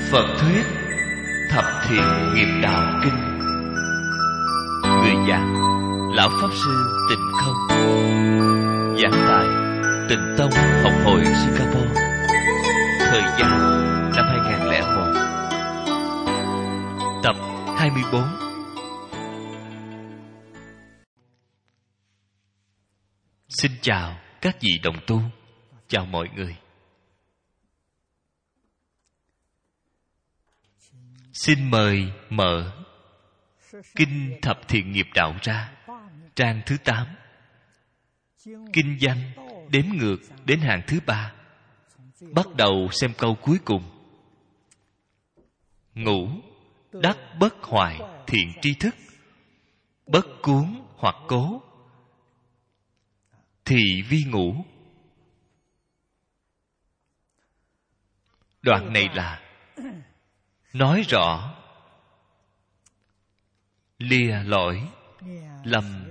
Phật thuyết Thập Thiện Nghiệp Đạo Kinh. Người giảng Lão Pháp Sư Tịnh Không. Giảng tại Tịnh Tông Học hội Singapore. Thời gian năm 2001. Tập 24. Xin chào các vị đồng tu. Chào mọi người. Xin mời mở Kinh Thập Thiện Nghiệp Đạo ra, trang thứ 8. Kinh văn đếm ngược đến hàng thứ 3. Bắt đầu xem câu cuối cùng. Ngũ đắc bất hoại thiện tri thức, bất cuốn hoặc cố, thì vi ngũ. Đoạn này là nói rõ lìa lỗi lầm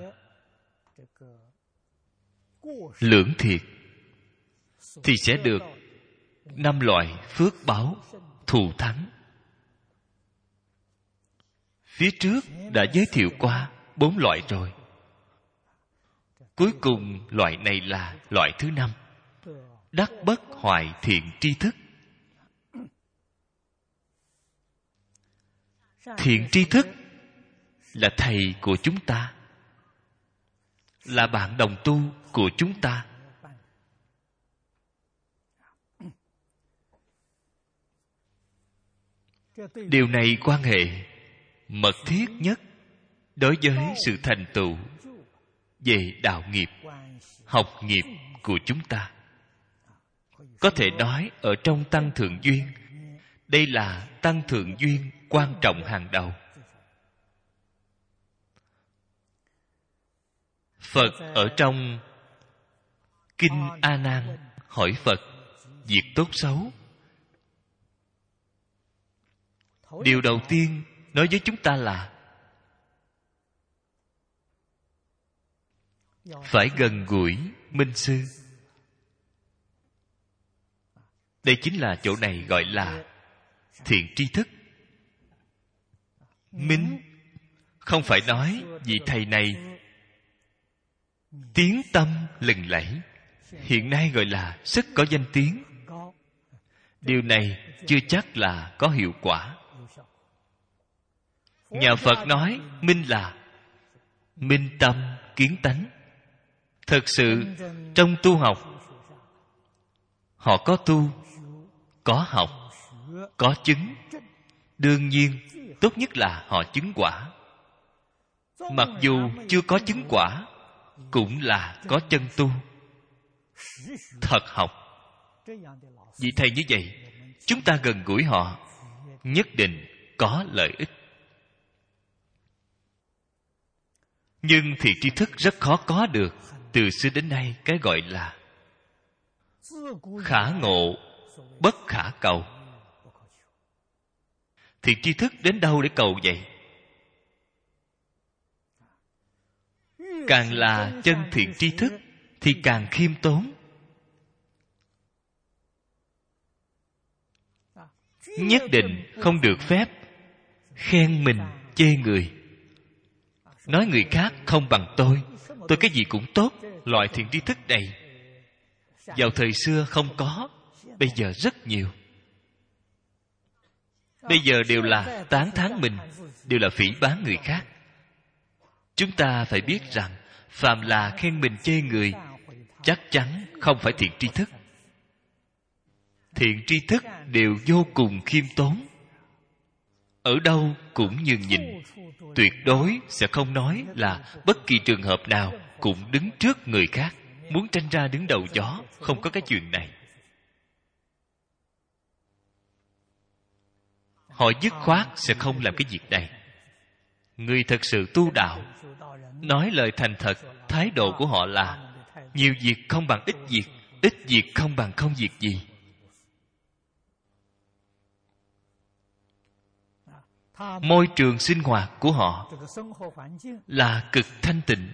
lưỡng thiệt thì sẽ được 5 loại phước báo thù thắng. Phía trước đã giới thiệu qua 4 loại rồi. Cuối cùng loại này là loại thứ 5, đắc bất hoại thiện tri thức. Thiện tri thức là thầy của chúng ta, là bạn đồng tu của chúng ta. Điều này quan hệ mật thiết nhất đối với sự thành tựu về đạo nghiệp, học nghiệp của chúng ta. Có thể nói ở trong tăng thượng duyên, đây là tăng thượng duyên quan trọng hàng đầu. Phật ở trong Kinh A Nan hỏi Phật việc tốt xấu. Điều đầu tiên nói với chúng ta là phải gần gũi minh sư. Đây chính là chỗ này gọi là thiện tri thức. Minh không phải nói vì thầy này tiếng tâm lừng lẫy, hiện nay gọi là rất có danh tiếng. Điều này chưa chắc là có hiệu quả. Nhà Phật nói minh là minh tâm kiến tánh. Thực sự trong tu học, họ có tu, có học, có chứng. Đương nhiên tốt nhất là họ chứng quả. Mặc dù chưa có chứng quả, cũng là có chân tu, thật học. Vì thầy như vậy, chúng ta gần gũi họ nhất định có lợi ích. Nhưng thì tri thức rất khó có được. Từ xưa đến nay, cái gọi là khả ngộ bất khả cầu. Thì tri thức đến đâu để cầu vậy? Càng là chân thiện tri thức thì càng khiêm tốn. Nhất định không được phép khen mình chê người, nói người khác không bằng tôi cái gì cũng tốt. Loại thiện tri thức này vào thời xưa không có, bây giờ rất nhiều. Bây giờ đều là tán thán mình, đều là phỉ báng người khác. Chúng ta phải biết rằng phàm là khen mình chê người, chắc chắn không phải thiện tri thức. Thiện tri thức đều vô cùng khiêm tốn. Ở đâu cũng nhường nhịn, tuyệt đối sẽ không nói là bất kỳ trường hợp nào cũng đứng trước người khác, muốn tranh ra đứng đầu gió. Không có cái chuyện này. Họ dứt khoát sẽ không làm cái việc này. Người thật sự tu đạo, nói lời thành thật, thái độ của họ là nhiều việc không bằng ít việc, ít việc không bằng không việc gì. Môi trường sinh hoạt của họ là cực thanh tịnh.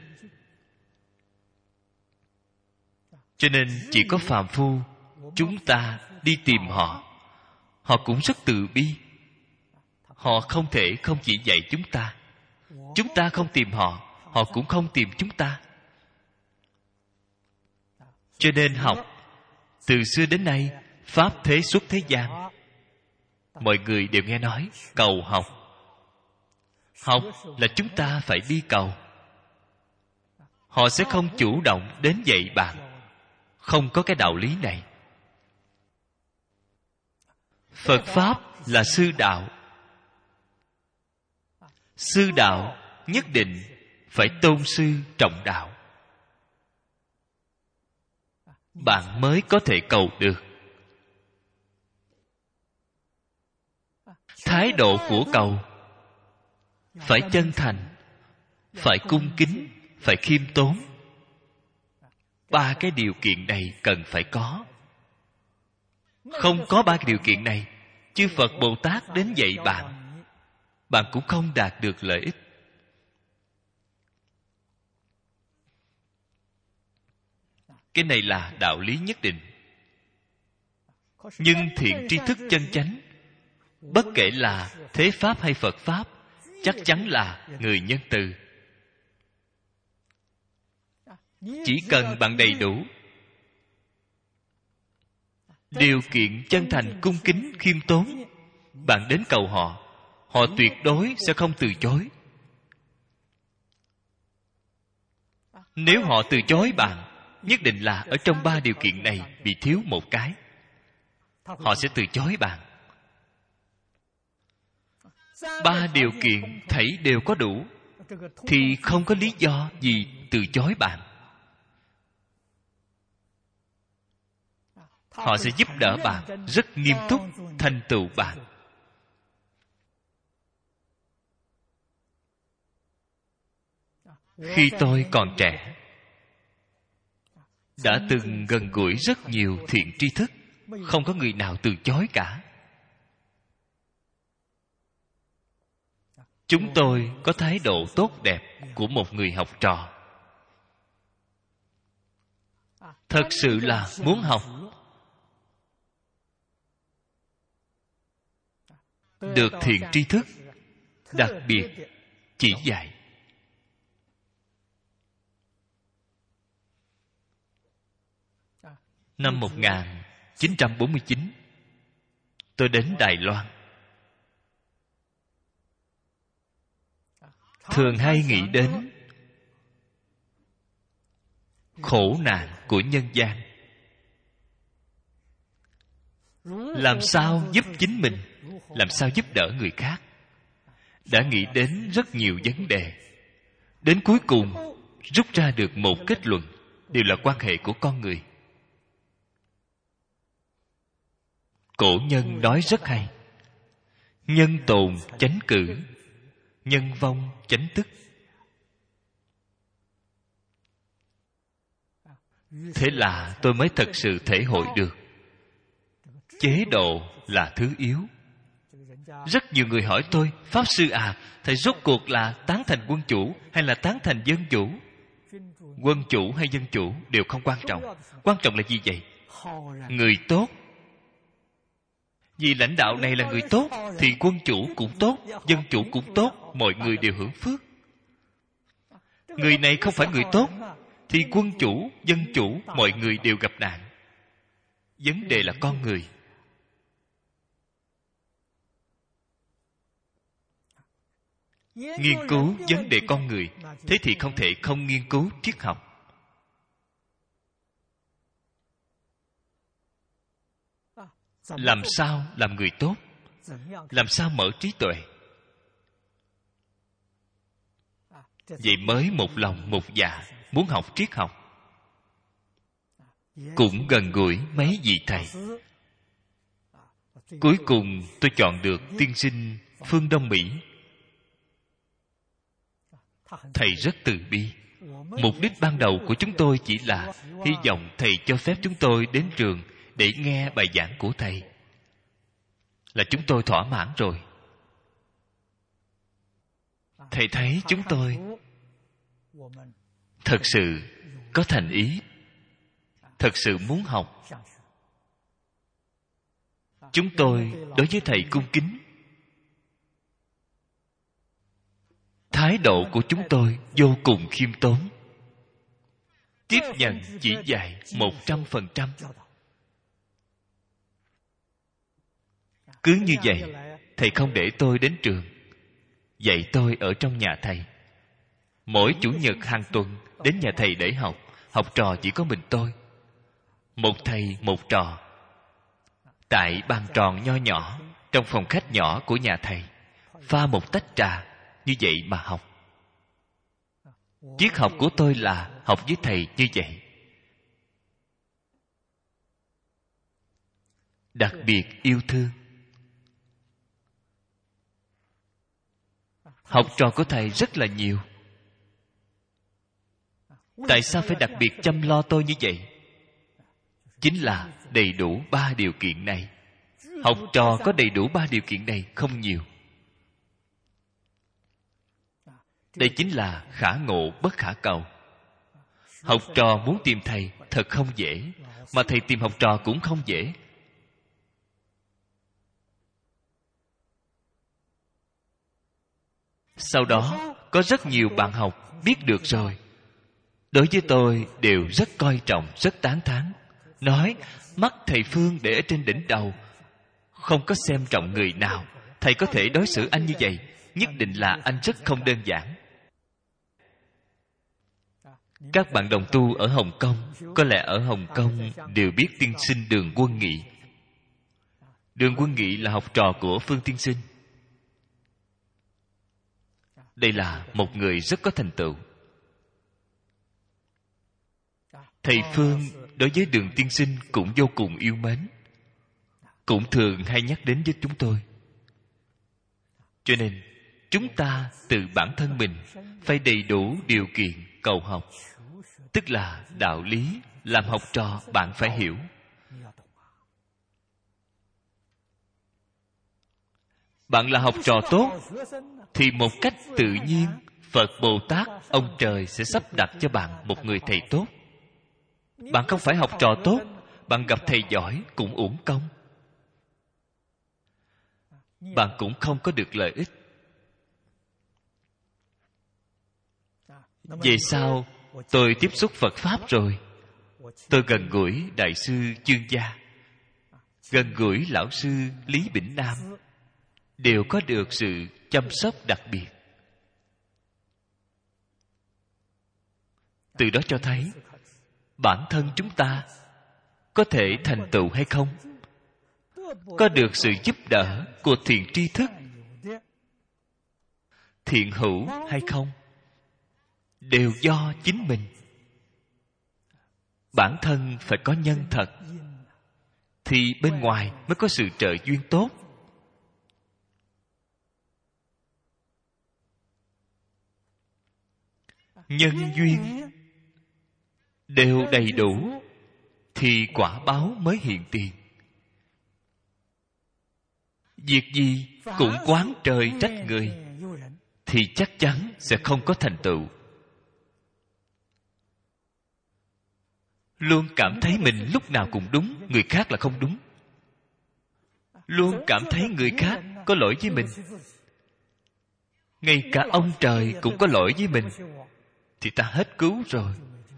Cho nên chỉ có phàm phu chúng ta đi tìm họ, họ cũng rất từ bi. Họ không thể không chỉ dạy chúng ta không tìm họ, họ cũng không tìm chúng ta. Cho nên học từ xưa đến nay, pháp thế xuất thế gian, mọi người đều nghe nói cầu học. Học là chúng ta phải đi cầu. Họ sẽ không chủ động đến dạy bạn. Không có cái đạo lý này. Phật Pháp là sư đạo. Sư đạo nhất định phải tôn sư trọng đạo, bạn mới có thể cầu được. Thái độ của cầu phải chân thành, phải cung kính, phải khiêm tốn. Ba cái điều kiện này cần phải có. Không có ba cái điều kiện này, chư Phật Bồ Tát đến dạy bạn cũng không đạt được lợi ích. Cái này là đạo lý nhất định. Nhưng thiện tri thức chân chánh, bất kể là thế Pháp hay Phật Pháp, chắc chắn là người nhân từ. Chỉ cần bạn đầy đủ điều kiện chân thành, cung kính, khiêm tốn, bạn đến cầu họ, họ tuyệt đối sẽ không từ chối. Nếu họ từ chối bạn, nhất định là ở trong ba điều kiện này bị thiếu một cái. Họ sẽ từ chối bạn. Ba điều kiện thảy đều có đủ, thì không có lý do gì từ chối bạn. Họ sẽ giúp đỡ bạn, rất nghiêm túc thành tựu bạn. Khi tôi còn trẻ, đã từng gần gũi rất nhiều thiện tri thức, không có người nào từ chối cả. Chúng tôi có thái độ tốt đẹp của một người học trò. Thật sự là muốn học, được thiện tri thức, đặc biệt chỉ dạy. Năm 1949, tôi đến Đài Loan. Thường hay nghĩ đến khổ nạn của nhân gian. Làm sao giúp chính mình, làm sao giúp đỡ người khác. Đã nghĩ đến rất nhiều vấn đề. Đến cuối cùng, rút ra được một kết luận, đều là quan hệ của con người. Cổ nhân nói rất hay: nhân tồn chánh cử, nhân vong chánh tức. Thế là tôi mới thật sự thể hội được chế độ là thứ yếu. Rất nhiều người hỏi tôi: Pháp Sư à, thầy rốt cuộc là tán thành quân chủ hay là tán thành dân chủ? Quân chủ hay dân chủ đều không quan trọng. Quan trọng là gì vậy? Người tốt. Vì lãnh đạo này là người tốt, thì quân chủ cũng tốt, dân chủ cũng tốt, mọi người đều hưởng phước. Người này không phải người tốt, thì quân chủ, dân chủ, mọi người đều gặp nạn. Vấn đề là con người. Nghiên cứu vấn đề con người, thế thì không thể không nghiên cứu triết học. Làm sao làm người tốt? Làm sao mở trí tuệ? Vậy mới một lòng một dạ muốn học triết học. Cũng gần gũi mấy vị thầy. Cuối cùng tôi chọn được tiên sinh phương Đông Mỹ. Thầy rất từ bi. Mục đích ban đầu của chúng tôi chỉ là hy vọng thầy cho phép chúng tôi đến trường để nghe bài giảng của thầy, là chúng tôi thỏa mãn rồi. Thầy thấy chúng tôi thật sự có thành ý, thật sự muốn học. Chúng tôi đối với thầy cung kính. Thái độ của chúng tôi vô cùng khiêm tốn, tiếp nhận chỉ dạy 100%. Cứ như vậy, thầy không để tôi đến trường, dạy tôi ở trong nhà thầy. Mỗi chủ nhật hàng tuần đến nhà thầy để học. Học trò chỉ có mình tôi, một thầy một trò, tại bàn tròn nho nhỏ trong phòng khách nhỏ của nhà thầy, pha một tách trà, như vậy mà học. Triết học của tôi là học với thầy như vậy. Đặc biệt yêu thương. Học trò của thầy rất là nhiều. Tại sao phải đặc biệt chăm lo tôi như vậy? Chính là đầy đủ 3 điều kiện này. Học trò có đầy đủ 3 điều kiện này không nhiều. Đây chính là khả ngộ bất khả cầu. Học trò muốn tìm thầy thật không dễ, mà thầy tìm học trò cũng không dễ. Sau đó có rất nhiều bạn học biết được rồi, đối với tôi đều rất coi trọng, rất tán thán, nói mắt thầy Phương để ở trên đỉnh đầu, không có xem trọng người nào. Thầy có thể đối xử anh như vậy, nhất định là anh rất không đơn giản. Các bạn đồng tu ở Hồng Kông, có lẽ ở Hồng Kông đều biết tiên sinh Đường Quân Nghị. Đường Quân Nghị là học trò của Phương tiên sinh. Đây là một người rất có thành tựu. Thầy Phương đối với Đường tiên sinh cũng vô cùng yêu mến, cũng thường hay nhắc đến với chúng tôi. Cho nên chúng ta từ bản thân mình phải đầy đủ điều kiện cầu học, tức là đạo lý làm học trò bạn phải hiểu. Bạn là học trò tốt thì một cách tự nhiên Phật Bồ Tát, ông trời sẽ sắp đặt cho bạn một người thầy tốt. Bạn không phải học trò tốt, bạn gặp thầy giỏi cũng uổng công, bạn cũng không có được lợi ích. Về sau tôi tiếp xúc Phật Pháp rồi, tôi gần gũi Đại sư Chương Gia, gần gũi Lão sư Lý Bỉnh Nam, đều có được sự chăm sóc đặc biệt. Từ đó cho thấy bản thân chúng ta có thể thành tựu hay không, có được sự giúp đỡ của thiện tri thức, thiện hữu hay không, đều do chính mình. Bản thân phải có nhân thật, thì bên ngoài mới có sự trợ duyên tốt. Nhân duyên đều đầy đủ thì quả báo mới hiện tiền. Việc gì cũng oán trời trách người thì chắc chắn sẽ không có thành tựu. Luôn cảm thấy mình lúc nào cũng đúng, người khác là không đúng. Luôn cảm thấy người khác có lỗi với mình, ngay cả ông trời cũng có lỗi với mình, thì ta hết cứu rồi.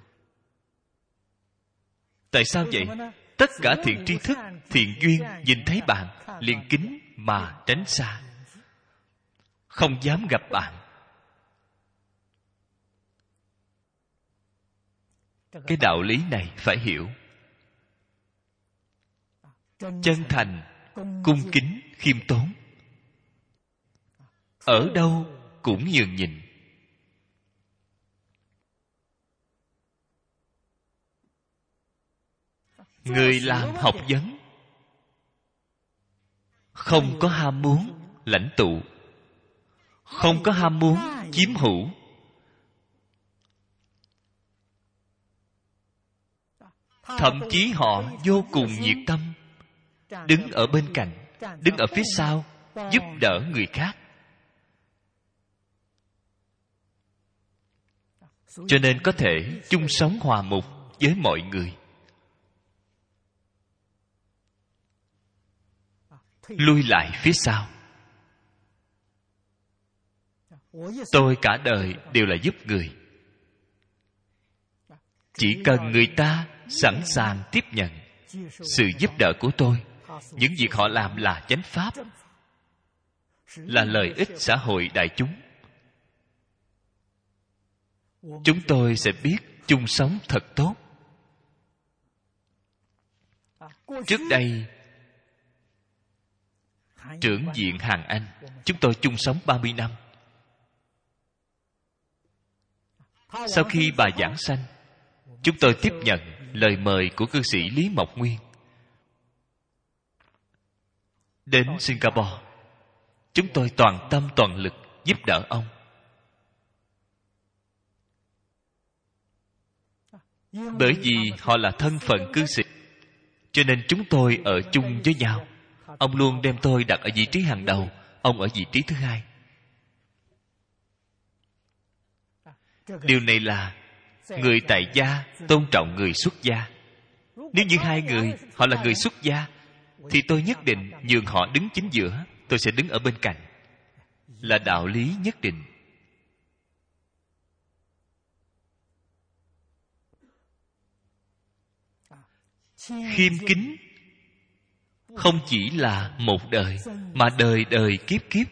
Tại sao vậy? Tất cả thiện tri thức, thiện duyên nhìn thấy bạn liền kính mà tránh xa, không dám gặp bạn. Cái đạo lý này phải hiểu. Chân thành, cung kính, khiêm tốn, ở đâu cũng nhường nhịn. Người làm học vấn không có ham muốn lãnh tụ, không có ham muốn chiếm hữu. Thậm chí họ vô cùng nhiệt tâm, đứng ở bên cạnh, đứng ở phía sau, giúp đỡ người khác. Cho nên có thể chung sống hòa mục với mọi người. lui lại phía sau. Tôi cả đời đều là giúp người. Chỉ cần người ta sẵn sàng tiếp nhận sự giúp đỡ của tôi, những việc họ làm là chánh pháp, là lợi ích xã hội đại chúng, chúng tôi sẽ biết chung sống thật tốt. Trước đây, trưởng viện Hàn Anh, chúng tôi chung sống 30 năm. Sau khi bà giảng sanh, chúng tôi tiếp nhận lời mời của cư sĩ Lý Mộc Nguyên đến Singapore. Chúng tôi toàn tâm toàn lực giúp đỡ ông. Bởi vì họ là thân phận cư sĩ, cho nên chúng tôi ở chung với nhau. Ông luôn đem tôi đặt ở vị trí hàng đầu, ông ở vị trí thứ hai. Điều này là người tại gia tôn trọng người xuất gia. Nếu như hai người họ là người xuất gia, thì tôi nhất định nhường họ đứng chính giữa, tôi sẽ đứng ở bên cạnh. Là đạo lý nhất định. Khiêm kính không chỉ là một đời, mà đời đời kiếp kiếp.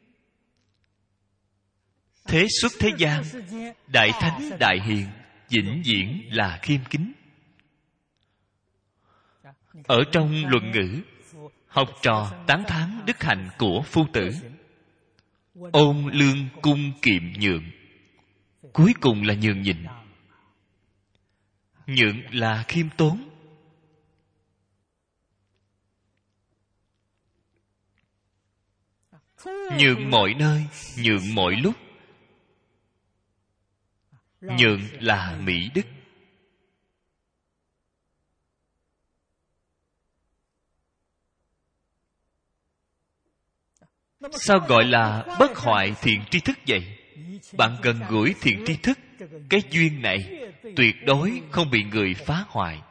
Thế xuất thế gian, đại thánh đại hiền vĩnh viễn là khiêm kính. Ở trong luận ngữ, học trò tán thán đức hạnh của phu tử. Ôn lương cung kiệm nhượng, cuối cùng là nhường nhịn. Nhượng là khiêm tốn. Nhượng mọi nơi, nhượng mọi lúc. Nhượng là mỹ đức. Sao gọi là bất hoại thiện tri thức vậy? Bạn gần gũi thiện tri thức, cái duyên này tuyệt đối không bị người phá hoại.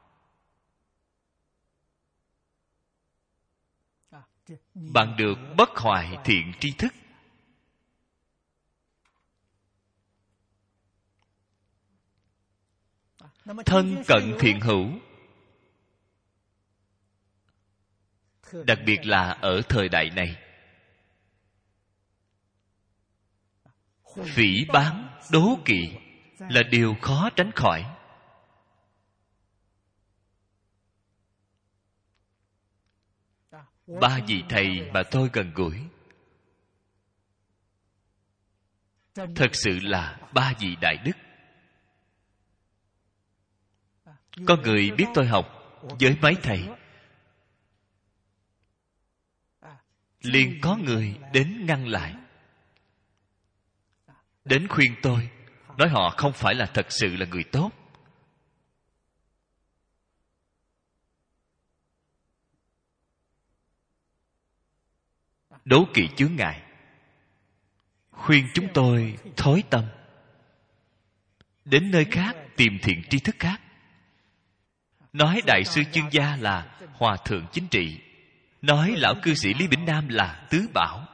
Bạn được bất hoại thiện tri thức. Thân cận thiện hữu, đặc biệt là ở thời đại này, phỉ báng đố kỵ là điều khó tránh khỏi. Ba vị thầy mà tôi gần gũi thật sự là ba vị đại đức. Có người biết tôi học với mấy thầy, liền có người đến ngăn lại, đến khuyên tôi, nói họ không phải là thật sự là người tốt. Đố kỵ chướng ngại, khuyên chúng tôi thối tâm, đến nơi khác tìm thiện tri thức khác. Nói đại sư Chương Gia là hòa thượng chính trị, nói lão cư sĩ Lý Bỉnh Nam là tứ bảo.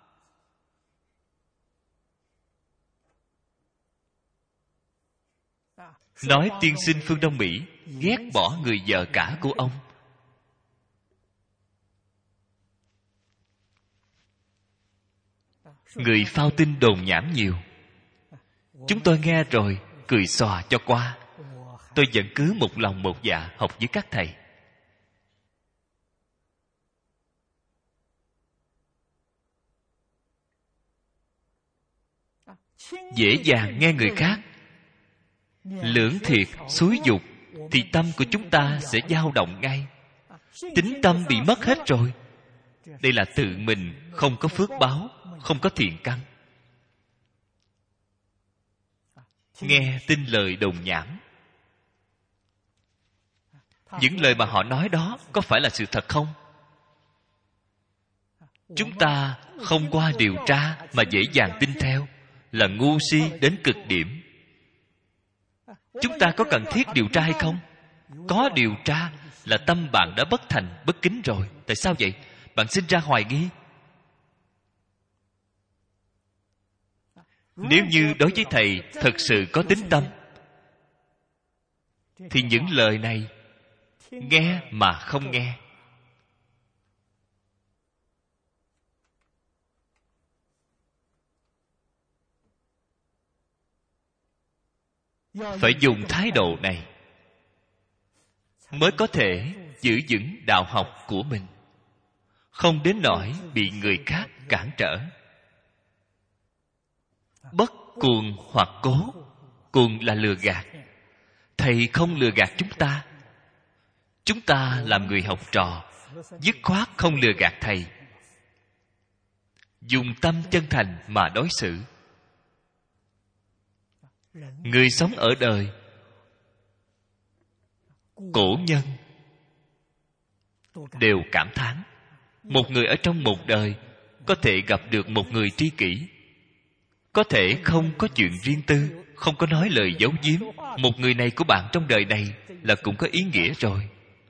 Nói tiên sinh phương Đông Mỹ ghét bỏ người vợ cả của ông. Người phao tin đồn nhảm nhiều. Chúng tôi nghe rồi cười xòa cho qua. Tôi vẫn cứ một lòng một dạ học với các thầy. Dễ dàng nghe người khác lưỡng thiệt xúi dục, thì tâm của chúng ta sẽ dao động ngay. Tính tâm bị mất hết rồi. Đây là tự mình không có phước báo, không có thiện căn. Nghe tin lời đồn nhảm. Những lời mà họ nói đó có phải là sự thật không? Chúng ta không qua điều tra mà dễ dàng tin theo, là ngu si đến cực điểm. Chúng ta có cần thiết điều tra hay không? Có điều tra là tâm bạn đã bất thành, bất kính rồi. Tại sao vậy? bạn sinh ra hoài nghi. Nếu như đối với thầy thật sự có tín tâm, thì những lời này nghe mà không nghe. Phải dùng thái độ này mới có thể giữ vững đạo học của mình, không đến nỗi bị người khác cản trở. Bất cuồng hoặc cố. Cuồng là lừa gạt. Thầy không lừa gạt chúng ta. Chúng ta làm người học trò, dứt khoát không lừa gạt thầy, dùng tâm chân thành mà đối xử. Người sống ở đời, cổ nhân đều cảm thán, một người ở trong một đời có thể gặp được một người tri kỷ, có thể không có chuyện riêng tư, không có nói lời giấu giếm. Một người này của bạn trong đời này là cũng có ý nghĩa rồi.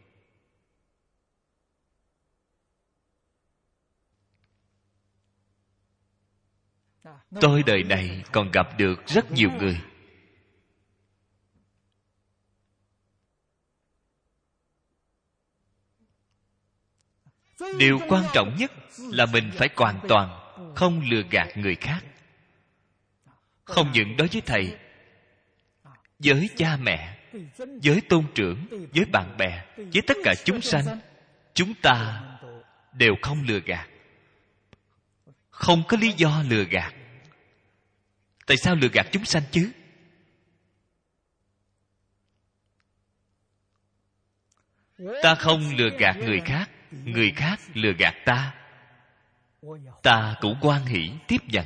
Tôi đời này còn gặp được rất nhiều người. Điều quan trọng nhất là mình phải hoàn toàn không lừa gạt người khác. Không những đối với thầy, với cha mẹ, với tôn trưởng, với bạn bè, với tất cả chúng sanh, chúng ta đều không lừa gạt. Không có lý do lừa gạt. Tại sao lừa gạt chúng sanh chứ? Ta không lừa gạt người khác, người khác lừa gạt ta, ta cũng hoan hỷ tiếp nhận.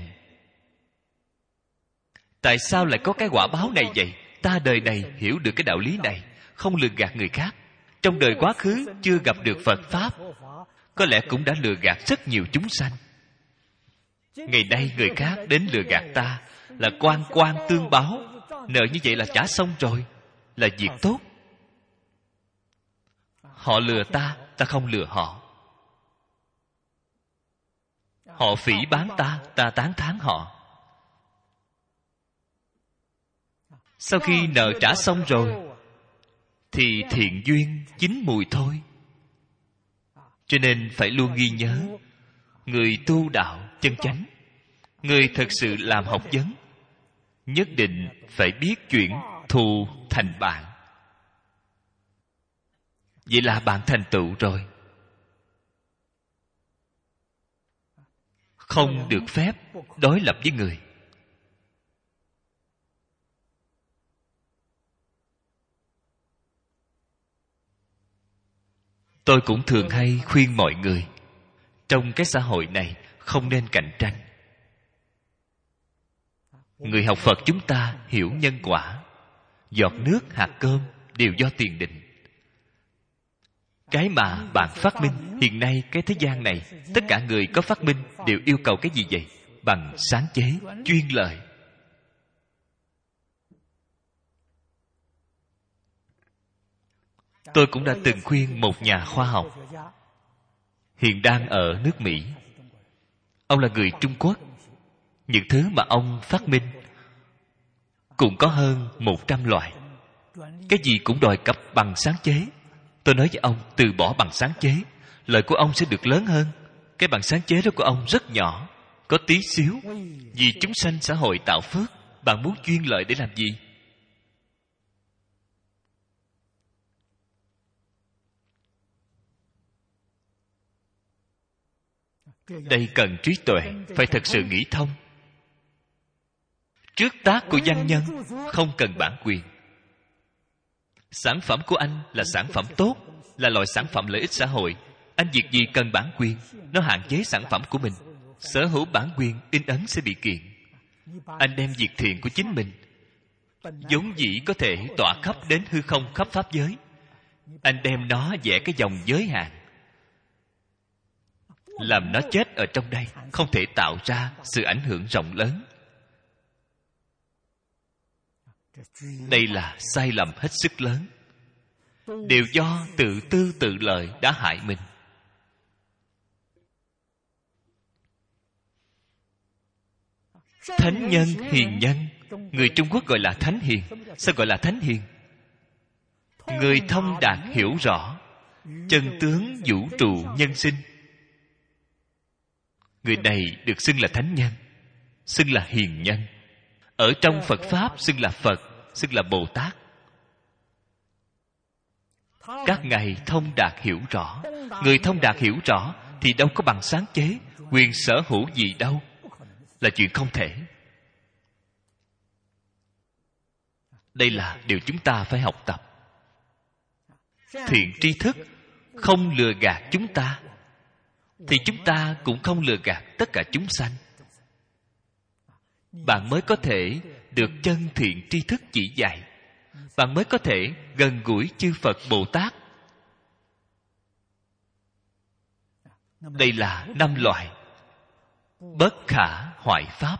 Tại sao lại có cái quả báo này vậy? Ta đời này hiểu được cái đạo lý này, không lừa gạt người khác. Trong đời quá khứ chưa gặp được Phật Pháp, có lẽ cũng đã lừa gạt rất nhiều chúng sanh. Ngày nay người khác đến lừa gạt ta, là quan quan tương báo. Nợ như vậy là trả xong rồi, là việc tốt. Họ lừa ta, ta không lừa họ. Họ phỉ báng ta, ta tán thán họ. Sau khi nợ trả xong rồi, thì thiện duyên chín mùi thôi. Cho nên phải luôn ghi nhớ, người tu đạo chân chánh, người thật sự làm học vấn, nhất định phải biết chuyển thù thành bạn. Vậy là bạn thành tựu rồi. Không được phép đối lập với người. Tôi cũng thường hay khuyên mọi người, trong cái xã hội này không nên cạnh tranh. Người học Phật chúng ta hiểu nhân quả. Giọt nước, hạt cơm đều do tiền định. Cái mà bạn phát minh, hiện nay cái thế gian này, tất cả người có phát minh đều yêu cầu cái gì vậy? Bằng sáng chế, chuyên lợi. Tôi cũng đã từng khuyên một nhà khoa học, hiện đang ở nước Mỹ. Ông là người Trung Quốc. Những thứ mà ông phát minh cũng có hơn 100 loại. Cái gì cũng đòi cấp bằng sáng chế. Tôi nói với ông, từ bỏ bằng sáng chế, lợi của ông sẽ được lớn hơn. Cái bằng sáng chế đó của ông rất nhỏ, có tí xíu. Vì chúng sanh xã hội tạo phước, bạn muốn chuyên lợi để làm gì? Đây cần trí tuệ, phải thật sự nghĩ thông. Trước tác của văn nhân không cần bản quyền. Sản phẩm của anh là sản phẩm tốt, là loại sản phẩm lợi ích xã hội. Anh việc gì cần bản quyền? Nó hạn chế sản phẩm của mình. Sở hữu bản quyền, in ấn sẽ bị kiện. Anh đem việc thiện của chính mình, vốn dĩ có thể tỏa khắp đến hư không khắp pháp giới, anh đem nó vẽ cái dòng giới hạn, làm nó chết ở trong đây, không thể tạo ra sự ảnh hưởng rộng lớn. Đây là sai lầm hết sức lớn. Đều do tự tư tự lợi đã hại mình. Thánh nhân, hiền nhân. Người Trung Quốc gọi là thánh hiền. Sao gọi là thánh hiền? Người thông đạt hiểu rõ chân tướng vũ trụ nhân sinh. Người này được xưng là thánh nhân, xưng là hiền nhân. Ở trong Phật Pháp xưng là Phật, xưng là Bồ Tát. Các ngài thông đạt hiểu rõ. Người thông đạt hiểu rõ thì đâu có bằng sáng chế, quyền sở hữu gì đâu. Là chuyện không thể. Đây là điều chúng ta phải học tập. Thiện tri thức không lừa gạt chúng ta, thì chúng ta cũng không lừa gạt tất cả chúng sanh. Bạn mới có thể được chân thiện tri thức chỉ dạy. Bạn mới có thể gần gũi chư Phật Bồ Tát. Đây là 5 loại bất khả hoại pháp.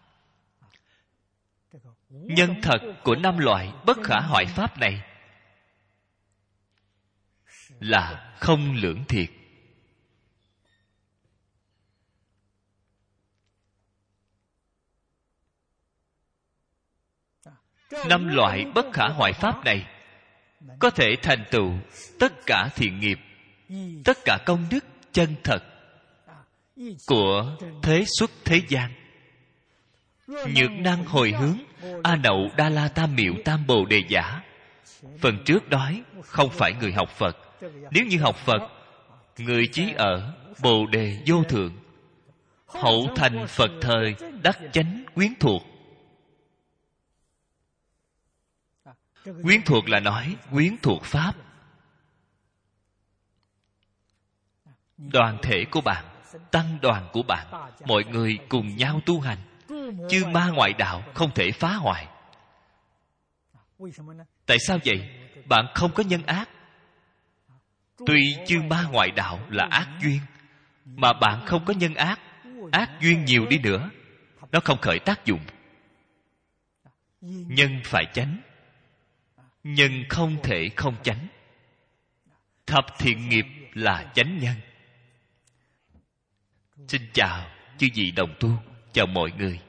Nhân thật của 5 loại bất khả hoại pháp này là không lưỡng thiệt. Năm loại bất khả hoại pháp này có thể thành tựu tất cả thiện nghiệp, tất cả công đức chân thật của thế xuất thế gian. Nhược năng hồi hướng, A Nậu Đa La Tam Miệu Tam Bồ Đề Giả. Phần trước nói không phải người học Phật. Nếu như học Phật, người chí ở Bồ Đề vô thượng, hậu thành Phật thời đắc chánh quyến thuộc. Quyến thuộc là nói quyến thuộc pháp. Đoàn thể của bạn, tăng đoàn của bạn, mọi người cùng nhau tu hành. Chư ma ngoại đạo không thể phá hoại. Tại sao vậy? Bạn không có nhân ác. Tuy chư ma ngoại đạo là ác duyên, mà bạn không có nhân ác, ác duyên nhiều đi nữa, nó không khởi tác dụng. Nhân phải chánh, nhân không thể không chánh. Thập thiện nghiệp là chánh nhân. Xin chào chư vị đồng tu, chào mọi người.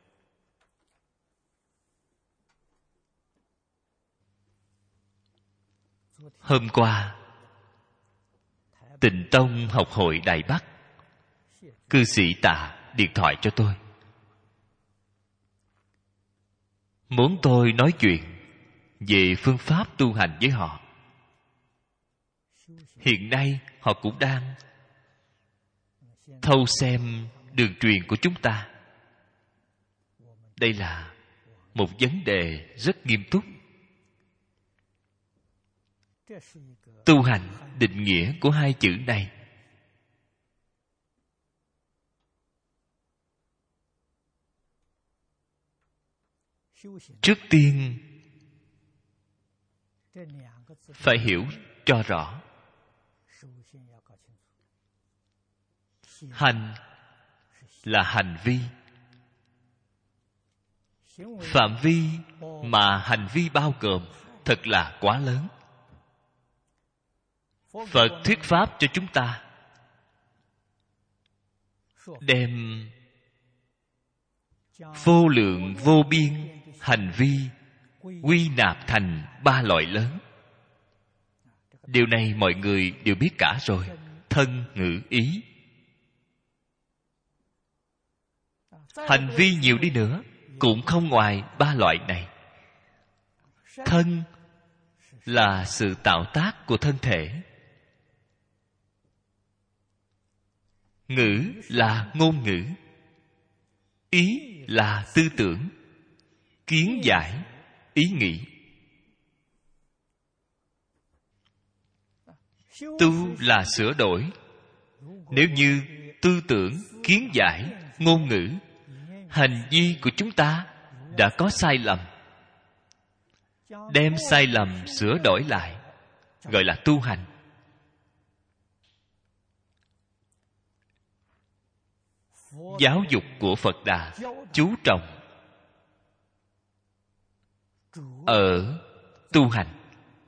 Hôm qua Tịnh Tông học hội Đài Bắc, cư sĩ Tạ điện thoại cho tôi, muốn tôi nói chuyện về phương pháp tu hành với họ. Hiện nay họ cũng đang thâu xem đường truyền của chúng ta. Đây là một vấn đề rất nghiêm túc. Tu hành định nghĩa của hai chữ này trước tiên phải hiểu cho rõ. Hành là hành vi. Phạm vi mà hành vi bao gồm thật là quá lớn. Phật thuyết pháp cho chúng ta đem vô lượng vô biên hành vi quy nạp thành 3 loại lớn. Điều này mọi người đều biết cả rồi. Thân, ngữ, ý. Hành vi nhiều đi nữa cũng không ngoài 3 loại này. Thân là sự tạo tác của thân thể. Ngữ là ngôn ngữ. Ý là tư tưởng, kiến giải, ý nghĩ. Tu là sửa đổi. Nếu như tư tưởng, kiến giải, ngôn ngữ, hành vi của chúng ta đã có sai lầm, đem sai lầm sửa đổi lại, gọi là tu hành. Giáo dục của Phật Đà chú trọng ở tu hành.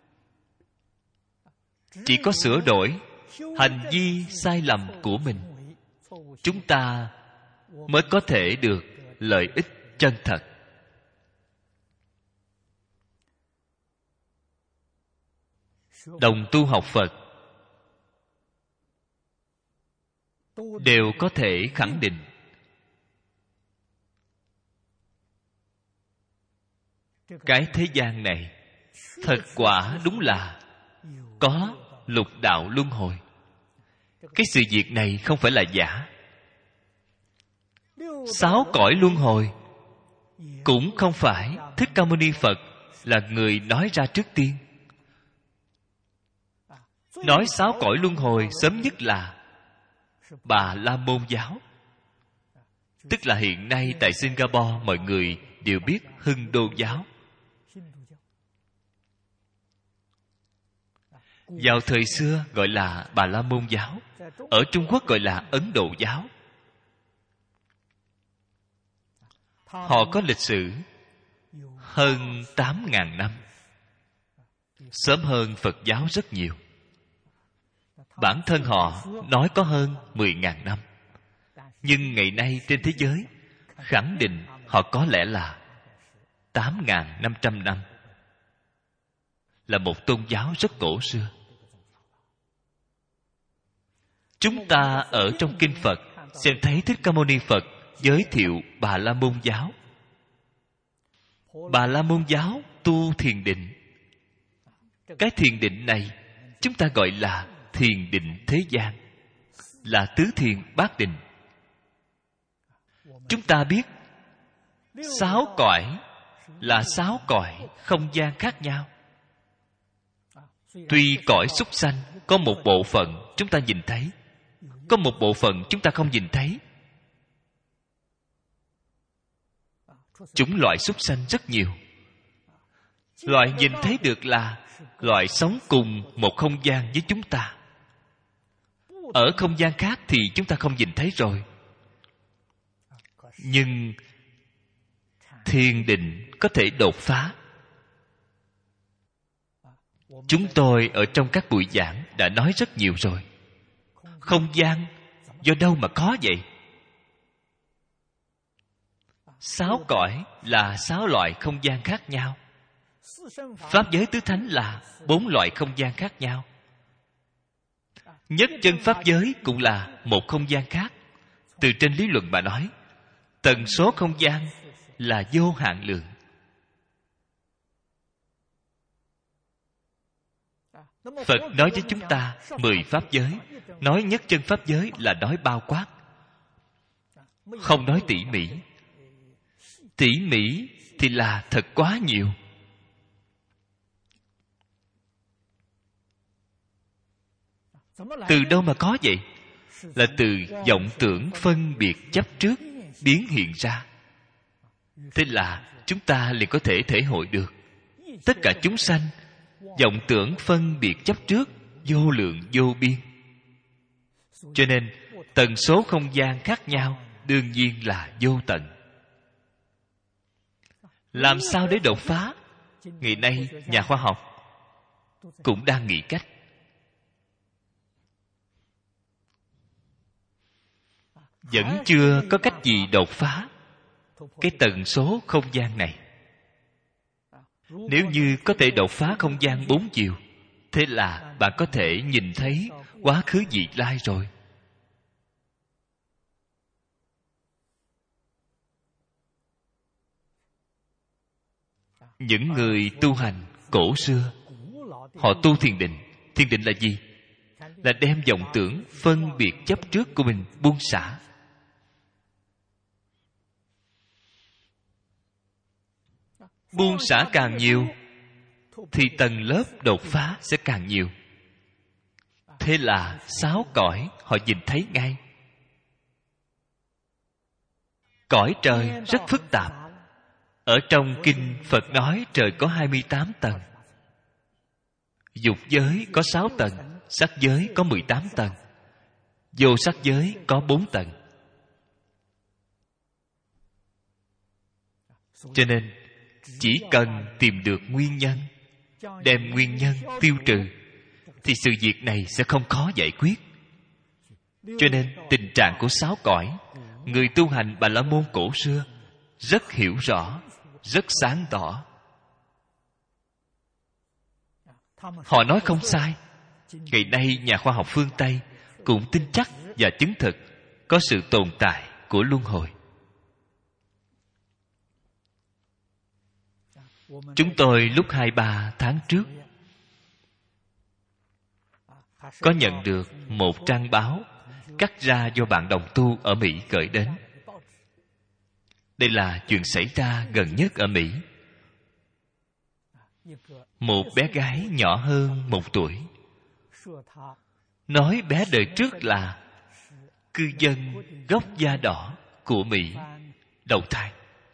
Chỉ có sửa đổi hành vi sai lầm của mình, chúng ta mới có thể được lợi ích chân thật. Đồng tu học Phật đều có thể khẳng định cái thế gian này thật quả đúng là có lục đạo luân hồi. Cái sự việc này không phải là giả. 6 cõi luân hồi cũng không phải Thích Ca Mâu Ni Phật là người nói ra trước tiên. Nói 6 cõi luân hồi sớm nhất là Bà La Môn giáo. Tức là hiện nay tại Singapore mọi người đều biết Hưng Đô giáo. Vào thời xưa gọi là Bà La Môn giáo. Ở Trung Quốc gọi là Ấn Độ giáo. Họ có lịch sử hơn 8.000 năm, sớm hơn Phật giáo rất nhiều. Bản thân họ nói có hơn 10.000 năm. Nhưng ngày nay trên thế giới khẳng định họ có lẽ là 8.500 năm. Là một tôn giáo rất cổ xưa. Chúng ta ở trong Kinh Phật xem thấy Thích Ca Mâu Ni Phật giới thiệu Bà La Môn giáo. Bà La Môn giáo tu thiền định. Cái thiền định này chúng ta gọi là thiền định thế gian, là tứ thiền bát định. Chúng ta biết 6 cõi là 6 cõi không gian khác nhau. Tuy cõi súc sanh có một bộ phận chúng ta nhìn thấy, có một bộ phận chúng ta không nhìn thấy. Chủng loại súc sanh rất nhiều. Loại nhìn thấy được là loại sống cùng một không gian với chúng ta. Ở không gian khác thì chúng ta không nhìn thấy rồi. Nhưng thiền định có thể đột phá. Chúng tôi ở trong các buổi giảng đã nói rất nhiều rồi. Không gian do đâu mà có vậy? 6 cõi là 6 loại không gian khác nhau. Pháp giới tứ thánh là 4 loại không gian khác nhau. Nhất chân pháp giới cũng là một không gian khác. Từ trên lý luận mà nói, tần số không gian là vô hạn lượng. Phật nói với chúng ta 10 pháp giới. Nói nhất chân pháp giới là nói bao quát, không nói tỉ mỉ. Tỉ mỉ thì là thật quá nhiều. Từ đâu mà có vậy? Là từ vọng tưởng phân biệt chấp trước biến hiện ra. Thế là chúng ta liền có thể thể hội được tất cả chúng sanh vọng tưởng phân biệt chấp trước vô lượng vô biên. Cho nên tần số không gian khác nhau đương nhiên là vô tận. Làm sao để đột phá? Ngày nay nhà khoa học cũng đang nghĩ cách. Vẫn chưa có cách gì đột phá cái tần số không gian này. Nếu như có thể đột phá không gian 4 chiều, thế là bạn có thể nhìn thấy quá khứ vị lai rồi. Những người tu hành cổ xưa, họ tu thiền định. Thiền định là gì? Là đem vọng tưởng phân biệt chấp trước của mình buông xả. Buông xả càng nhiều thì tầng lớp đột phá sẽ càng nhiều. Thế là 6 cõi họ nhìn thấy ngay. Cõi trời rất phức tạp. Ở trong kinh Phật nói trời có 28 tầng. Dục giới có 6 tầng, sắc giới có 18 tầng, vô sắc giới có 4 tầng. Cho nên chỉ cần tìm được nguyên nhân, đem nguyên nhân tiêu trừ, thì sự việc này sẽ không khó giải quyết. Cho nên tình trạng của 6 cõi, người tu hành Bà La Môn cổ xưa rất hiểu rõ, rất sáng tỏ. Họ nói không sai. Ngày nay nhà khoa học phương Tây cũng tin chắc và chứng thực có sự tồn tại của luân hồi. Chúng tôi lúc 2-3 tháng trước có nhận được một trang báo cắt ra do bạn đồng tu ở Mỹ gửi đến. Đây là chuyện xảy ra gần nhất ở Mỹ. Một bé gái nhỏ hơn 1 tuổi nói bé đời trước là cư dân gốc da đỏ của Mỹ đầu thai.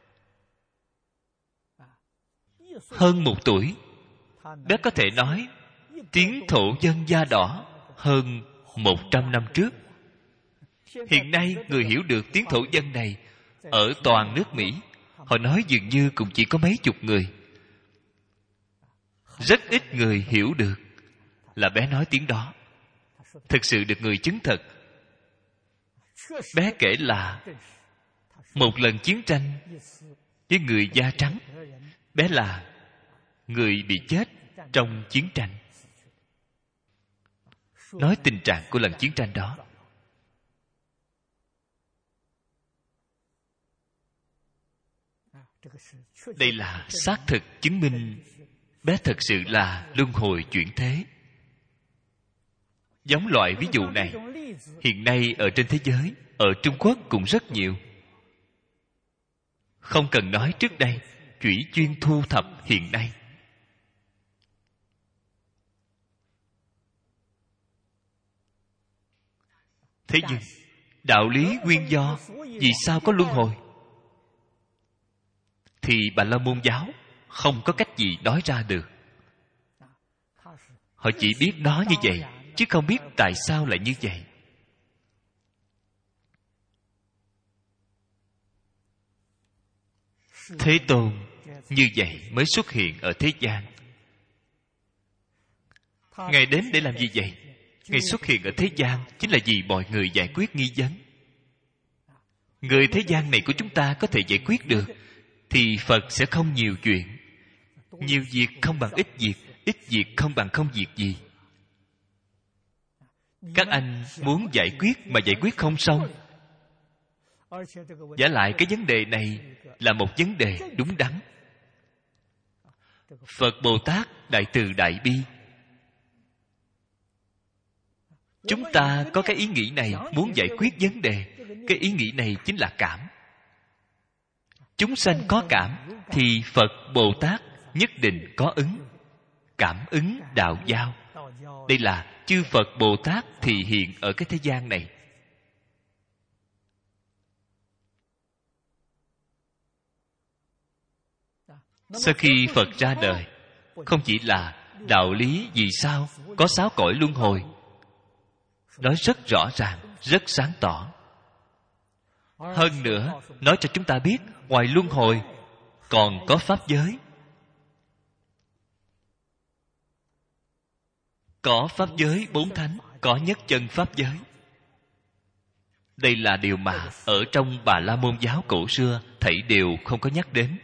Hơn 1 tuổi, bé có thể nói tiếng thổ dân da đỏ hơn 100 năm trước. Hiện nay người hiểu được tiếng thổ dân này ở toàn nước Mỹ, họ nói dường như cũng chỉ có mấy chục người. Rất ít người hiểu được là bé nói tiếng đó. Thực sự được người chứng thực. Bé kể là một lần chiến tranh với người da trắng. Bé là người bị chết trong chiến tranh. Nói tình trạng của lần chiến tranh đó. Đây là xác thực chứng minh bé thật sự là luân hồi chuyển thế. Giống loại ví dụ này hiện nay ở trên thế giới, ở Trung Quốc cũng rất nhiều. Không cần nói trước đây, chỉ chuyên thu thập hiện nay. Thế nhưng đạo lý nguyên do vì sao có luân hồi thì Bà La Môn giáo không có cách gì nói ra được. Họ chỉ biết nó như vậy, chứ không biết tại sao lại như vậy. Thế Tôn như vậy mới xuất hiện ở thế gian. Ngài đến để làm gì vậy? Ngài xuất hiện ở thế gian chính là vì mọi người giải quyết nghi vấn. Người thế gian này của chúng ta có thể giải quyết được thì Phật sẽ không nhiều chuyện. Nhiều việc không bằng ít việc, ít việc không bằng không việc gì. Các anh muốn giải quyết mà giải quyết không xong. Vả lại cái vấn đề này là một vấn đề đúng đắn. Phật Bồ Tát đại từ đại bi. Chúng ta có cái ý nghĩ này muốn giải quyết vấn đề. Cái ý nghĩ này chính là cảm. Chúng sanh có cảm thì Phật Bồ Tát nhất định có ứng. Cảm ứng đạo giao. Đây là chư Phật Bồ Tát thị hiện ở cái thế gian này. Sau khi Phật ra đời, không chỉ là đạo lý vì sao có 6 cõi luân hồi, nói rất rõ ràng, rất sáng tỏ. Hơn nữa, nói cho chúng ta biết ngoài luân hồi còn có pháp giới. Có pháp giới 4 thánh, có nhất chân pháp giới. Đây là điều mà ở trong Bà La Môn giáo cổ xưa thảy đều không có nhắc đến.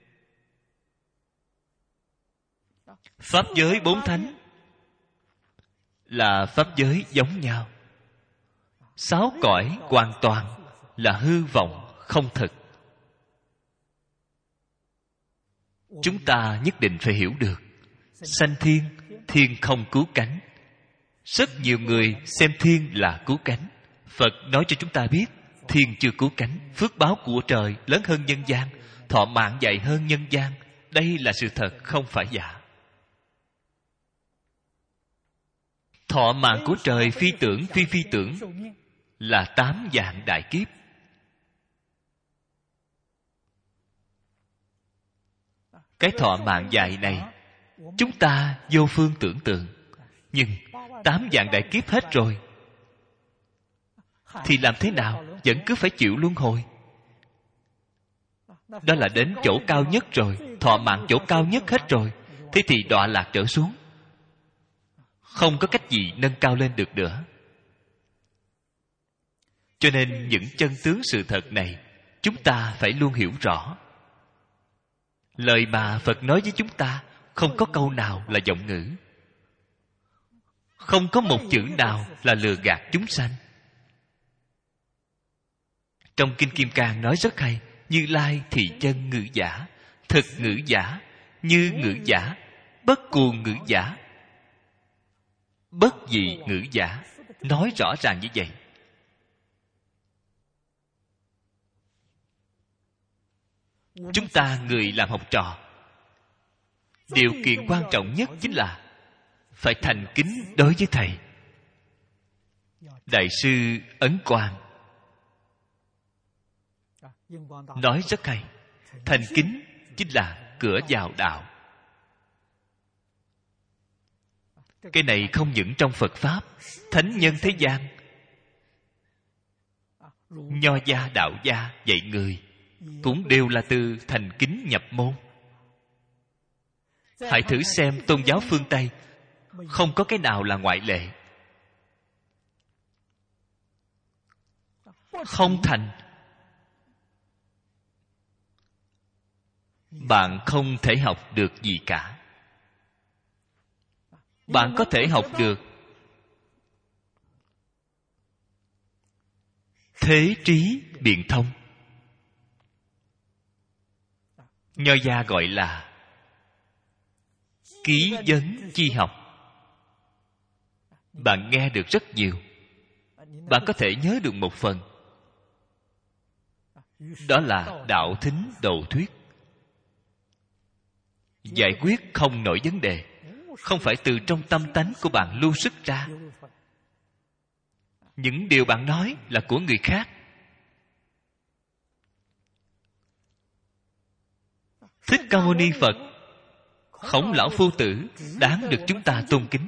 Pháp giới 4 thánh là pháp giới giống nhau. 6 cõi hoàn toàn là hư vọng không thực. Chúng ta nhất định phải hiểu được. Sanh thiên, thiên không cứu cánh. Rất nhiều người xem thiên là cứu cánh. Phật nói cho chúng ta biết thiên chưa cứu cánh. Phước báo của trời lớn hơn nhân gian, thọ mạng dài hơn nhân gian. Đây là sự thật, không phải giả. Thọ mạng của trời phi tưởng phi phi tưởng là 8 vạn đại kiếp. Cái thọ mạng dài này chúng ta vô phương tưởng tượng. Nhưng 8 vạn đại kiếp hết rồi thì làm thế nào vẫn cứ phải chịu luân hồi. Đó là đến chỗ cao nhất rồi, thọ mạng chỗ cao nhất hết rồi. Thế thì đọa lạc trở xuống, không có cách gì nâng cao lên được nữa. Cho nên những chân tướng sự thật này chúng ta phải luôn hiểu rõ. Lời mà Phật nói với chúng ta không có câu nào là vọng ngữ, không có một chữ nào là lừa gạt chúng sanh. Trong Kinh Kim Cang nói rất hay: Như Lai thì chân ngữ giả, thực ngữ giả, như ngữ giả, bất cuồng ngữ giả, bất dị ngữ giả. Nói rõ ràng như vậy. Chúng ta người làm học trò, điều kiện quan trọng nhất chính là phải thành kính đối với thầy. Đại sư Ấn Quang nói rất hay: thành kính chính là cửa vào đạo. Cái này không những trong Phật Pháp, thánh nhân thế gian, Nho gia, Đạo gia dạy người cũng đều là từ thành kính nhập môn. Hãy thử xem tôn giáo phương Tây, không có cái nào là ngoại lệ. Không thành, bạn không thể học được gì cả. Bạn có thể học được thế trí biện thông. Nho gia gọi là ký vấn chi học. Bạn nghe được rất nhiều, bạn có thể nhớ được một phần. Đó là đạo thính độ thuyết, giải quyết không nổi vấn đề, không phải từ trong tâm tánh của bạn lưu xuất ra. Những điều bạn nói là của người khác. Thích Ca Mâu Ni Phật, Khổng Lão Phu Tử đáng được chúng ta tôn kính.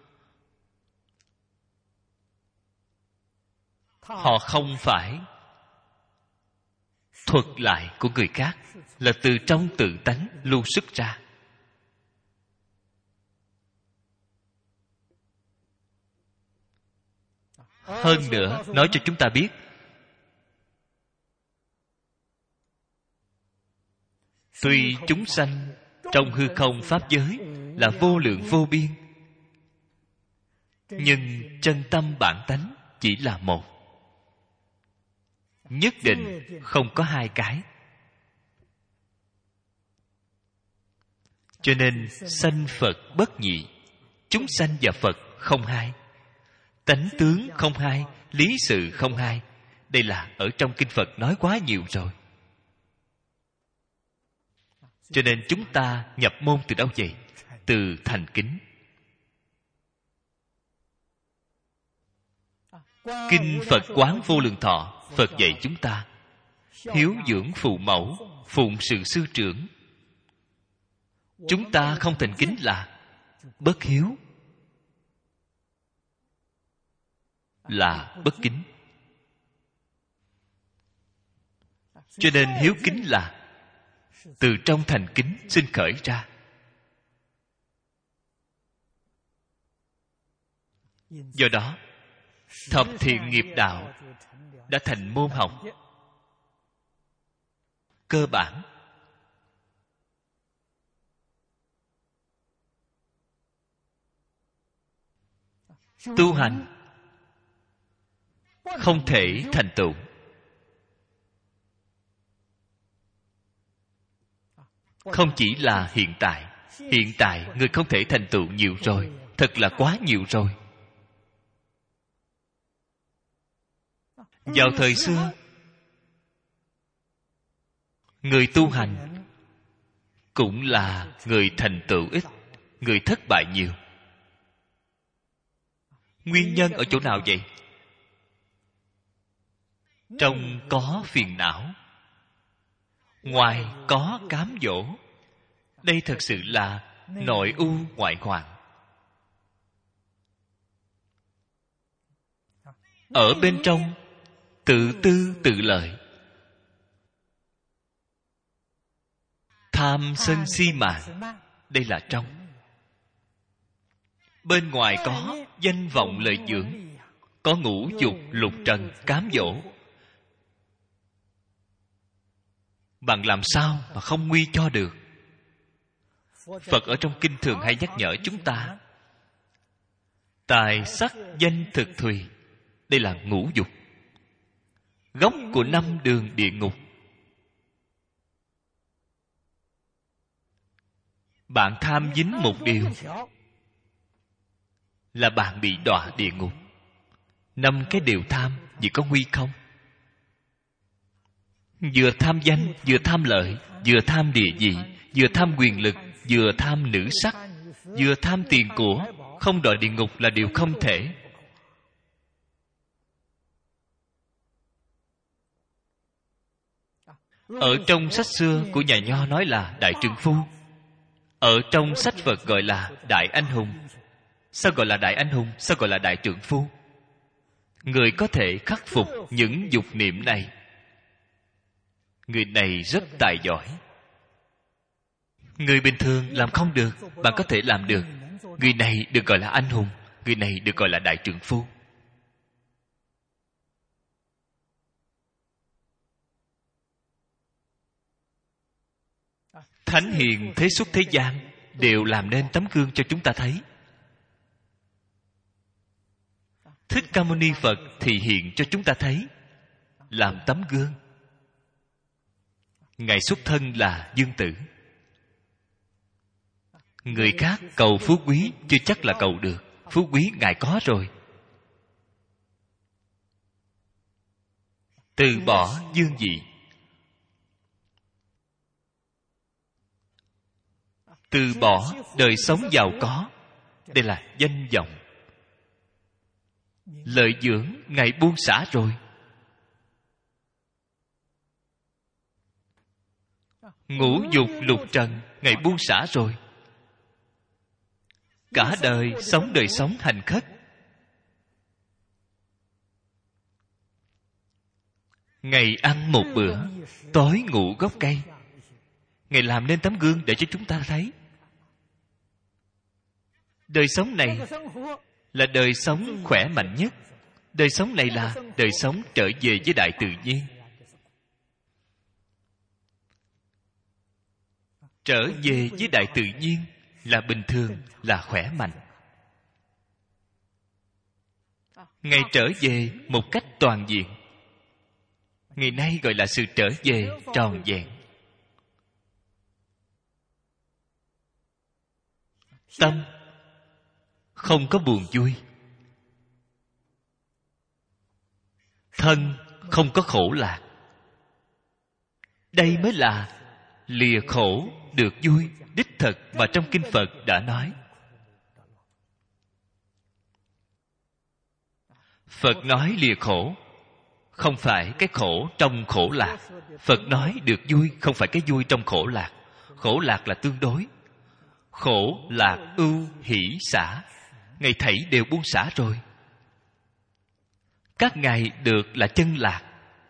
Họ không phải thuật lại của người khác, là từ trong tự tánh lưu xuất ra. Hơn nữa, nói cho chúng ta biết, tuy chúng sanh trong hư không pháp giới là vô lượng vô biên, nhưng chân tâm bản tánh chỉ là một. Nhất định không có hai cái. Cho nên sanh Phật bất nhị, chúng sanh và Phật không hai, tánh tướng không hai, lý sự không hai. Đây là ở trong kinh Phật nói quá nhiều rồi. Cho nên chúng ta nhập môn từ đâu vậy? Từ thành kính. Kinh Phật Quán Vô Lượng Thọ, Phật dạy chúng ta hiếu dưỡng phụ mẫu, phụng sự sư trưởng. Chúng ta không thành kính là bất hiếu, là bất kính. Cho nên hiếu kính là từ trong thành kính sinh khởi ra. Do đó, thập thiện nghiệp đạo đã thành môn học cơ bản. Tu hành không thể thành tựu. Không chỉ là hiện tại người không thể thành tựu nhiều rồi, thật là quá nhiều rồi. Vào thời xưa, người tu hành cũng là người thành tựu ít, người thất bại nhiều. Nguyên nhân ở chỗ nào vậy? Trong có phiền não, ngoài có cám dỗ. Đây thật sự là nội ưu ngoại hoạn. Ở bên trong tự tư tự lợi, tham sân si mạng. Đây là trong. Bên ngoài có danh vọng lợi dưỡng, có ngũ dục lục trần cám dỗ. bạn làm sao mà không nguy cho được? Phật ở trong kinh thường hay nhắc nhở chúng ta, tài sắc danh thực thùy, đây là ngũ dục, gốc của 5 đường địa ngục. Bạn tham dính một điều là bạn bị đọa địa ngục. 5 cái điều tham, vì có nguy không? Vừa tham danh, vừa tham lợi, vừa tham địa vị, vừa tham quyền lực, vừa tham nữ sắc, vừa tham tiền của, không đọa địa ngục là điều không thể. Ở trong sách xưa của nhà Nho nói là đại trượng phu, ở trong sách Phật gọi là đại anh hùng. Sao gọi là đại anh hùng? Sao gọi là đại trượng phu? Người có thể khắc phục những dục niệm này, người này rất tài giỏi. Người bình thường làm không được, bạn có thể làm được. Người này được gọi là anh hùng, người này được gọi là đại trượng phu. Thánh hiền thế xuất thế gian đều làm nên tấm gương cho chúng ta thấy. Thích Ca Mâu Ni Phật thì hiện cho chúng ta thấy, làm tấm gương. Ngài xuất thân là dương tử. Người khác cầu phú quý chưa chắc là cầu được. Phú quý Ngài có rồi. Từ bỏ dương vị, từ bỏ đời sống giàu có, đây là danh vọng. Lợi dưỡng Ngài buông xả rồi. Ngũ dục lục trần Ngài buông xả rồi. Cả đời sống đời sống hành khất. Ngày ăn một bữa, tối ngủ gốc cây. Ngài làm nên tấm gương để cho chúng ta thấy. Đời sống này là đời sống khỏe mạnh nhất. Đời sống này là đời sống trở về với đại tự nhiên. Trở về với đại tự nhiên là bình thường, là khỏe mạnh. Ngài trở về một cách toàn diện. Ngày nay gọi là sự trở về tròn vẹn. Tâm không có buồn vui, thân không có khổ lạc. Đây mới là lìa khổ được vui đích thực mà trong kinh Phật đã nói. Phật nói lìa khổ không phải cái khổ trong khổ lạc. Phật nói được vui không phải cái vui trong khổ lạc. Khổ lạc là tương đối. Khổ lạc ưu hỷ xả, Ngài thảy đều buông xả rồi. Các ngài được là chân lạc.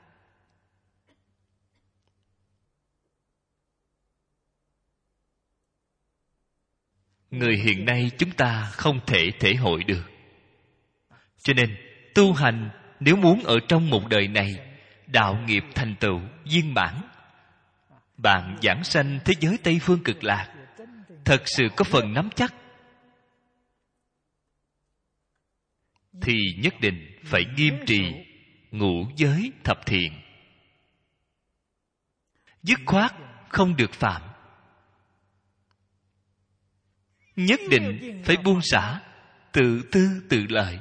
Người hiện nay chúng ta không thể thể hội được. Cho nên tu hành nếu muốn ở trong một đời này đạo nghiệp thành tựu viên mãn, bạn giảng sanh thế giới Tây Phương Cực Lạc, thật sự có phần nắm chắc, thì nhất định phải nghiêm trì ngũ giới thập thiện. Dứt khoát không được phạm. Nhất định phải buông xả, tự tư tự lợi.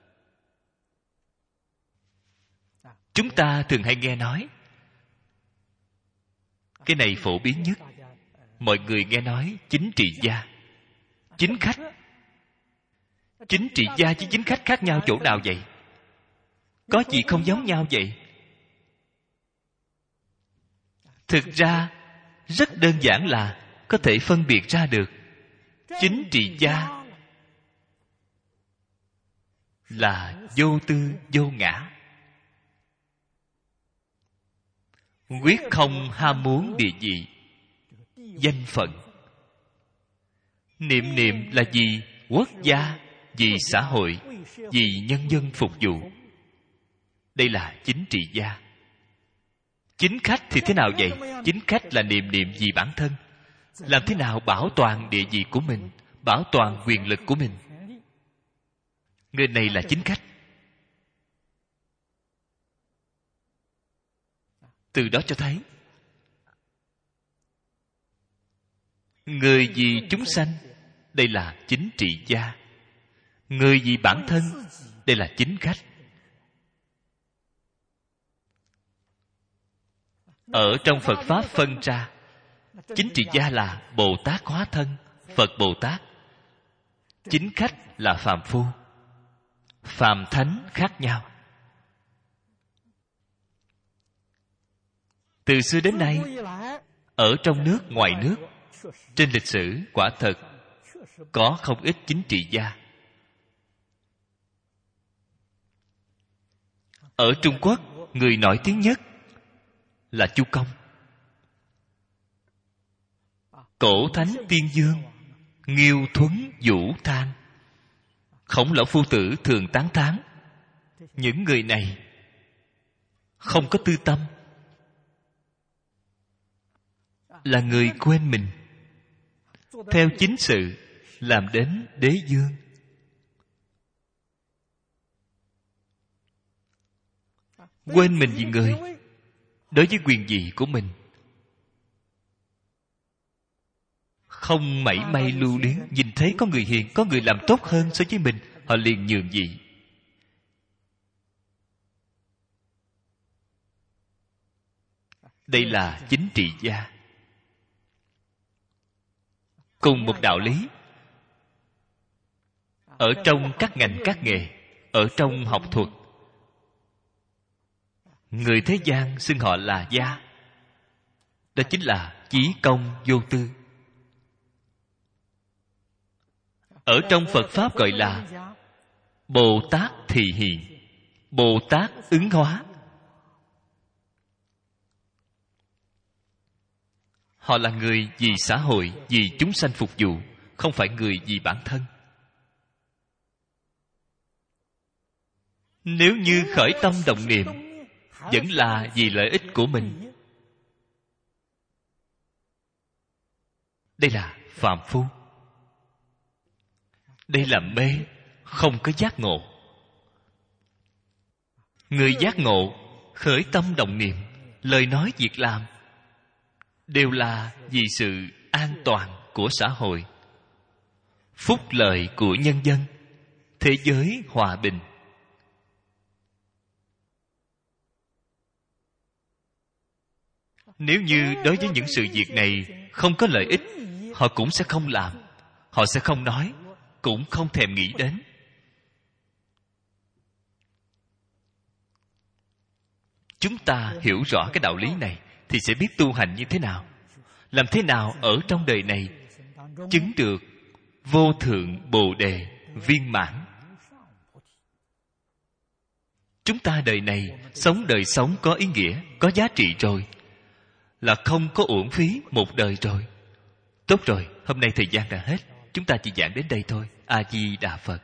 Chúng ta thường hay nghe nói, cái này phổ biến nhất. Mọi người nghe nói chính trị gia, chính khách. Chính trị gia với chính khách khác nhau chỗ nào vậy? Có gì không giống nhau vậy? Thực ra rất đơn giản là có thể phân biệt ra được. Chính trị gia là vô tư vô ngã, quyết không ham muốn địa vị danh phận. Niệm niệm là vì quốc gia, vì xã hội, vì nhân dân phục vụ. Đây là chính trị gia. Chính khách thì thế nào vậy? Chính khách là niệm vì bản thân. Làm thế nào bảo toàn địa vị của mình, bảo toàn quyền lực của mình? Người này là chính khách. Từ đó cho thấy người vì chúng sanh, đây là chính trị gia. Người vì bản thân, đây là chính khách. Ở trong Phật Pháp phân ra, chính trị gia là Bồ Tát hóa thân, Phật Bồ Tát. Chính khách là phàm phu, phàm thánh khác nhau. Từ xưa đến nay, ở trong nước ngoài nước, trên lịch sử quả thật có không ít chính trị gia. Ở Trung Quốc, người nổi tiếng nhất là Chu Công. Cổ Thánh Tiên Dương, Nghiêu Thuấn Vũ Thang, Khổng Lão Phu Tử thường tán thán. Những người này không có tư tâm, là người quên mình, theo chính sự làm đến đế dương. Quên mình vì người, đối với quyền vị của mình không mảy may lưu luyến. Nhìn thấy có người hiền, có người làm tốt hơn so với mình, họ liền nhường vị. Đây là chính trị gia. Cùng một đạo lý, ở trong các ngành các nghề, ở trong học thuật, người thế gian xưng họ là gia. Đó chính là chí công vô tư. Ở trong Phật Pháp gọi là Bồ Tát Thị Hiện, Bồ Tát ứng hóa. Họ là người vì xã hội, vì chúng sanh phục vụ, không phải người vì bản thân. Nếu như khởi tâm động niệm vẫn là vì lợi ích của mình, đây là phàm phu. Đây là mê, không có giác ngộ. Người giác ngộ, khởi tâm động niệm, lời nói việc làm đều là vì sự an toàn của xã hội, phúc lợi của nhân dân, thế giới hòa bình. Nếu như đối với những sự việc này không có lợi ích, họ cũng sẽ không làm, họ sẽ không nói, cũng không thèm nghĩ đến. Chúng ta hiểu rõ cái đạo lý này thì sẽ biết tu hành như thế nào, làm thế nào ở trong đời này chứng được vô thượng Bồ Đề viên mãn. Chúng ta đời này sống đời sống có ý nghĩa, có giá trị rồi, là không có uổng phí một đời rồi. Tốt rồi, hôm nay thời gian đã hết, chúng ta chỉ giảng đến đây thôi. A Di Đà Phật.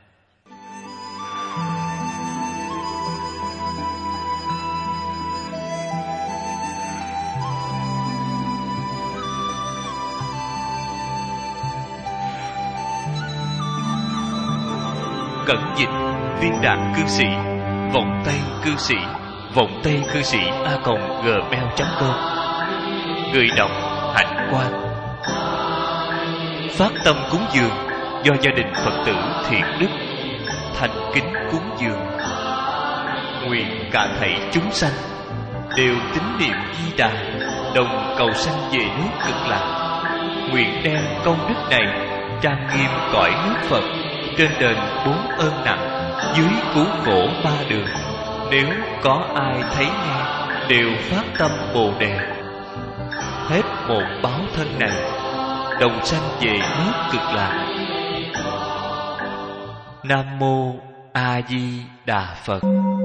Cẩn dịch Viên Đạt Cư Sĩ, Vọng Tây Cư Sĩ, Vọng Tây Cư Sĩ @gmail.com. Người đọc Hạnh Quang. Phát tâm cúng dường do gia đình Phật tử Thiện Đức thành kính cúng dường. Nguyện cả thảy chúng sanh đều tín niệm Di Đà, đồng cầu sanh về nước Cực Lạc. Nguyện đem công đức này trang nghiêm cõi nước Phật, trên đền 4 ơn nặng, dưới cứu khổ 3 đường. Nếu có ai thấy nghe đều phát tâm Bồ Đề, hết một báo thân này đồng sanh về nước Cực Lạc. Nam mô A Di Đà Phật.